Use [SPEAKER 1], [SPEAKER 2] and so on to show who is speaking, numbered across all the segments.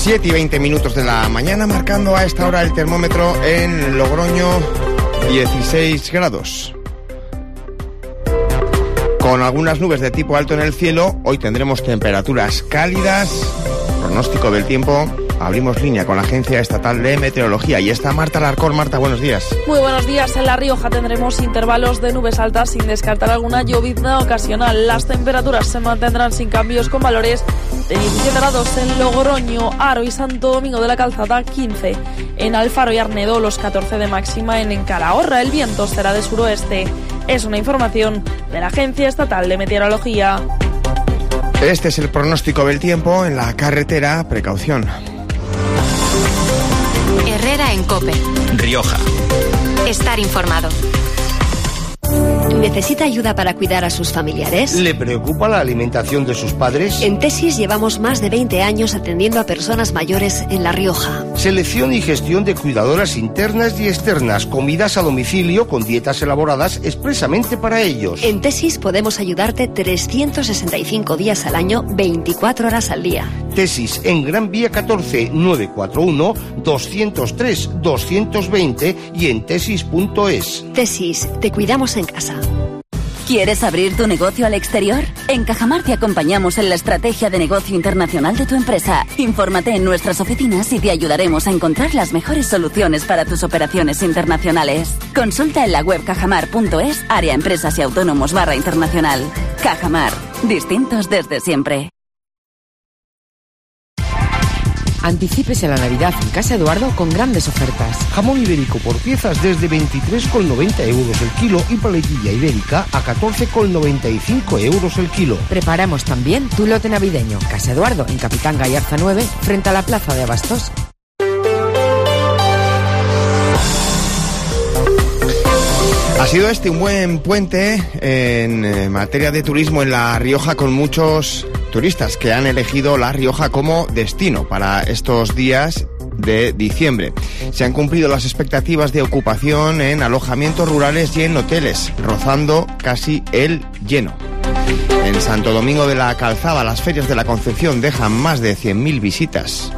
[SPEAKER 1] 7:20 de la mañana, marcando a esta hora el termómetro en Logroño 16 grados. Con algunas nubes de tipo alto en el cielo, hoy tendremos temperaturas cálidas. Pronóstico del tiempo. Abrimos línea con la Agencia Estatal de Meteorología y está Marta Alarcón. Marta, buenos días.
[SPEAKER 2] Muy buenos días. En La Rioja tendremos intervalos de nubes altas sin descartar alguna llovizna ocasional. Las temperaturas se mantendrán sin cambios con valores de 17 grados en Logroño, Haro y Santo Domingo de la Calzada, 15. En Alfaro y Arnedo, los 14 de máxima. En Calahorra el viento será de suroeste. Es una información de la Agencia Estatal de Meteorología.
[SPEAKER 1] Este es el pronóstico del tiempo. En la carretera, precaución.
[SPEAKER 3] Herrera en COPE.
[SPEAKER 4] Rioja.
[SPEAKER 3] Estar informado.
[SPEAKER 5] ¿Necesita ayuda para cuidar a sus familiares?
[SPEAKER 6] ¿Le preocupa la alimentación de sus padres?
[SPEAKER 5] En Tesis llevamos más de 20 años atendiendo a personas mayores en La Rioja.
[SPEAKER 6] Selección y gestión de cuidadoras internas y externas, comidas a domicilio con dietas elaboradas expresamente para ellos.
[SPEAKER 5] En Tesis podemos ayudarte 365 días al año, 24 horas al día.
[SPEAKER 6] Tesis en Gran Vía 14 941 203 220 y en tesis.es.
[SPEAKER 5] Tesis, te cuidamos en casa.
[SPEAKER 7] ¿Quieres abrir tu negocio al exterior? En Cajamar te acompañamos en la estrategia de negocio internacional de tu empresa. Infórmate en nuestras oficinas y te ayudaremos a encontrar las mejores soluciones para tus operaciones internacionales. Consulta en la web cajamar.es, área empresas y autónomos /internacional. Cajamar, distintos desde siempre.
[SPEAKER 8] Anticípese la Navidad en Casa Eduardo con grandes ofertas.
[SPEAKER 6] Jamón ibérico por piezas desde 23,90 euros el kilo y paletilla ibérica a 14,95 euros el kilo.
[SPEAKER 8] Preparamos también tu lote navideño. Casa Eduardo en Capitán Gallarza 9, frente a la Plaza de Abastos.
[SPEAKER 1] Ha sido este un buen puente en materia de turismo en La Rioja, con muchos turistas que han elegido La Rioja como destino para estos días de diciembre. Se han cumplido las expectativas de ocupación en alojamientos rurales y en hoteles, rozando casi el lleno. En Santo Domingo de la Calzada, las ferias de la Concepción dejan más de 100.000 visitas.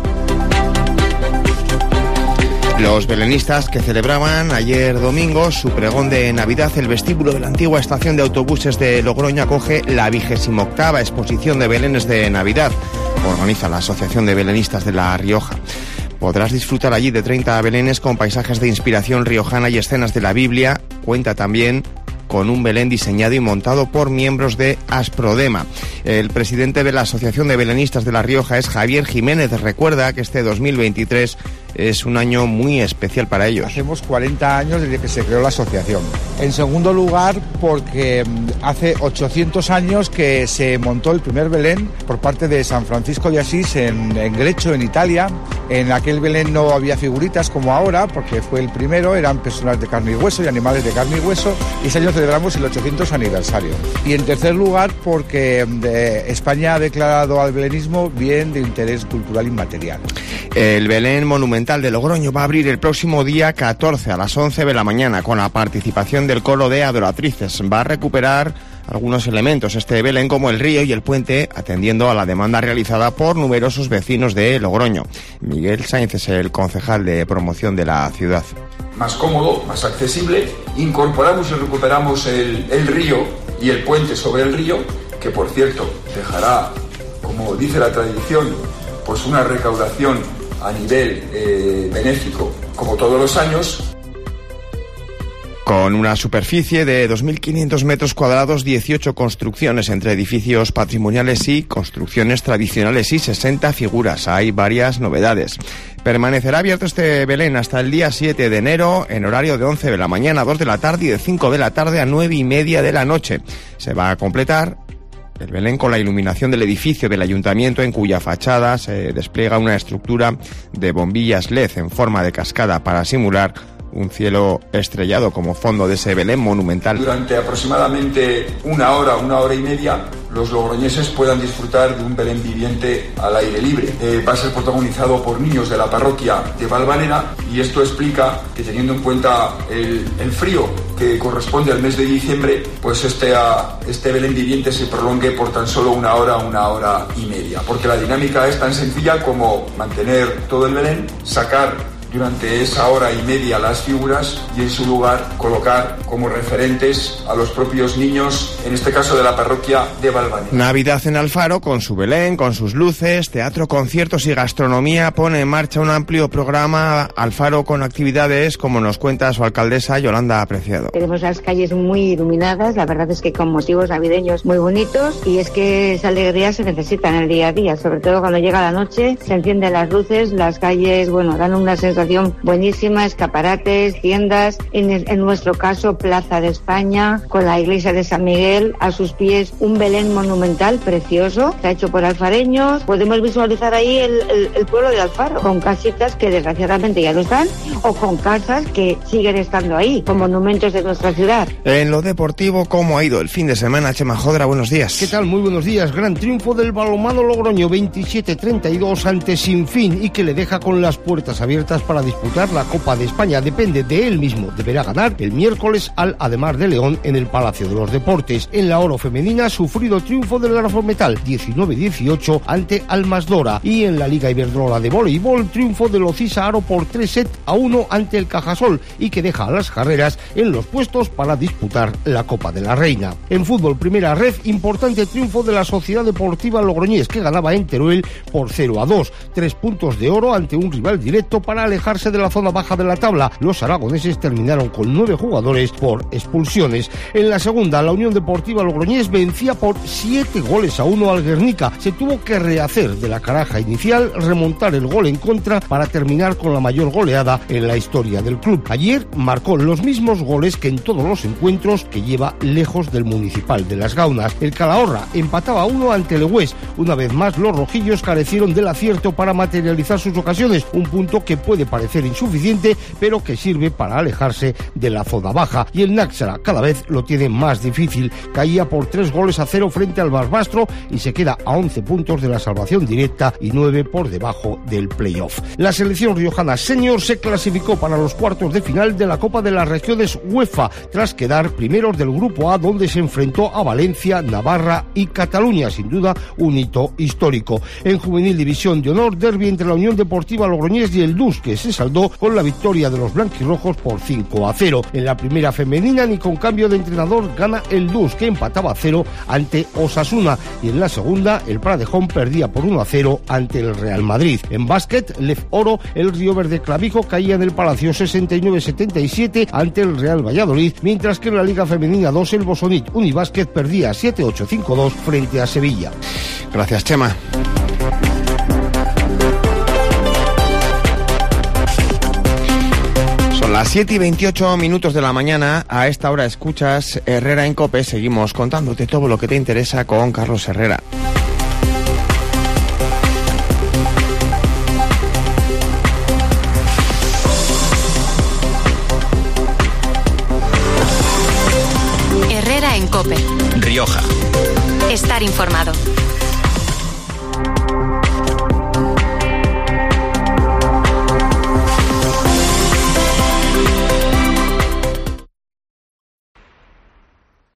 [SPEAKER 1] Los belenistas que celebraban ayer domingo su pregón de Navidad, el vestíbulo de la antigua estación de autobuses de Logroño acoge la 28ª exposición de belenes de Navidad. Organiza la Asociación de Belenistas de La Rioja. Podrás disfrutar allí de 30 belenes con paisajes de inspiración riojana y escenas de la Biblia. Cuenta también con un Belén diseñado y montado por miembros de Asprodema. El presidente de la Asociación de Belenistas de La Rioja es Javier Jiménez. Recuerda que este 2023 es un año muy especial para ellos.
[SPEAKER 9] Hacemos 40 años desde que se creó la asociación. En segundo lugar, porque hace 800 años que se montó el primer Belén por parte de San Francisco de Asís en Grecho, en Italia. En aquel Belén no había figuritas como ahora, porque fue el primero, eran personas de carne y hueso y animales de carne y hueso, y ese año celebramos el 800 aniversario. Y en tercer lugar, porque España ha declarado al belenismo bien de interés cultural inmaterial.
[SPEAKER 1] El Belén monumental de Logroño va a abrir el próximo día 14 a las 11 de la mañana con la participación del coro de adoratrices. Va a recuperar algunos elementos este Belén, como el río y el puente, atendiendo a la demanda realizada por numerosos vecinos de Logroño. Miguel Sáenz es el concejal de promoción de la ciudad.
[SPEAKER 10] Más cómodo, más accesible, incorporamos y recuperamos el río y el puente sobre el río, que por cierto dejará, como dice la tradición, pues una recaudación a nivel benéfico, como todos los años.
[SPEAKER 1] Con una superficie de 2.500 metros cuadrados, 18 construcciones entre edificios patrimoniales y construcciones tradicionales y 60 figuras. Hay varias novedades. Permanecerá abierto este Belén hasta el día 7 de enero en horario de 11 de la mañana a 2 de la tarde y de 5 de la tarde a 9:30 de la noche. Se va a completar el Belén con la iluminación del edificio del ayuntamiento, en cuya fachada se despliega una estructura de bombillas LED en forma de cascada para simular un cielo estrellado como fondo de ese Belén monumental.
[SPEAKER 10] Durante aproximadamente una hora y media, los logroñeses puedan disfrutar de un Belén viviente al aire libre. Va a ser protagonizado por niños de la parroquia de Valvanera, y esto explica que, teniendo en cuenta el frío que corresponde al mes de diciembre, pues este Belén viviente se prolongue por tan solo una hora y media. Porque la dinámica es tan sencilla como mantener todo el Belén, sacar durante esa hora y media las figuras y en su lugar colocar como referentes a los propios niños, en este caso de la parroquia de Valvanera.
[SPEAKER 1] Navidad en Alfaro, con su Belén, con sus luces, teatro, conciertos y gastronomía, pone en marcha un amplio programa Alfaro con actividades, como nos cuenta su alcaldesa Yolanda Apreciado.
[SPEAKER 4] Tenemos las calles muy iluminadas, la verdad es que con motivos navideños muy bonitos, y es que esa alegría se necesita en el día a día, sobre todo cuando llega la noche, se encienden las luces, las calles, dan una sensación buenísima, escaparates, tiendas, en nuestro caso Plaza de España, con la iglesia de San Miguel, a sus pies un Belén monumental precioso, está hecho por alfareños. Podemos visualizar ahí el pueblo de Alfaro, con casitas que desgraciadamente ya no están, o con casas que siguen estando ahí, con monumentos de nuestra ciudad.
[SPEAKER 1] En lo deportivo, ¿cómo ha ido el fin de semana? Chema Jodra, buenos días.
[SPEAKER 6] ¿Qué tal? Muy buenos días. Gran triunfo del balonmano Logroño, 27-32 ante Sinfín, y que le deja con las puertas abiertas para disputar la Copa de España. Depende de él mismo. Deberá ganar el miércoles al Ademar de León en el Palacio de los Deportes. En la oro femenina, sufrido triunfo del Grafometal, 19-18 ante Almasdora. Y en la Liga Iberdrola de voleibol, triunfo del Ocisa Aro por 3-1 ante el Cajasol, y que deja a las carreras en los puestos para disputar la Copa de la Reina. En fútbol, primera red, importante triunfo de la Sociedad Deportiva Logroñés, que ganaba en Teruel por 0-2. 3 puntos de oro ante un rival directo para alejarse de la zona baja de la tabla. Los aragoneses terminaron con 9 jugadores por expulsiones. En la segunda, la Unión Deportiva Logroñés vencía por 7-1 al Guernica. Se tuvo que rehacer de la caraja inicial, remontar el gol en contra para terminar con la mayor goleada en la historia del club. Ayer marcó los mismos goles que en todos los encuentros que lleva lejos del Municipal de Las Gaunas. El Calahorra empataba 1 ante el Hues. Una vez más, los rojillos carecieron del acierto para materializar sus ocasiones, un punto que puede parecer insuficiente, pero que sirve para alejarse de la zona baja. Y el Náxara cada vez lo tiene más difícil. Caía por 3-0 frente al Barbastro y se queda a 11 puntos de la salvación directa y 9 por debajo del playoff. La selección riojana senior se clasificó para los cuartos de final de la Copa de las Regiones UEFA, tras quedar primeros del Grupo A, donde se enfrentó a Valencia, Navarra y Cataluña. Sin duda, un hito histórico. En juvenil división de honor, derbi entre la Unión Deportiva Logroñés y el DUS, que se saldó con la victoria de los blanquirrojos por 5-0. En la primera femenina, ni con cambio de entrenador, gana el DUS, que empataba 0 ante Osasuna, y en la segunda, el Pradejón perdía por 1-0 ante el Real Madrid. En básquet, Lef Oro, el Río Verde Clavijo caía en el Palacio 69-77 ante el Real Valladolid, mientras que en la Liga Femenina 2, el Bosonit Unibásquet perdía 7-8-5-2 frente a Sevilla.
[SPEAKER 1] Gracias, Chema. Son las 7:28 de la mañana. A esta hora escuchas Herrera en COPE. Seguimos contándote todo lo que te interesa con Carlos Herrera.
[SPEAKER 3] Herrera en COPE.
[SPEAKER 11] Rioja.
[SPEAKER 3] Estar informado.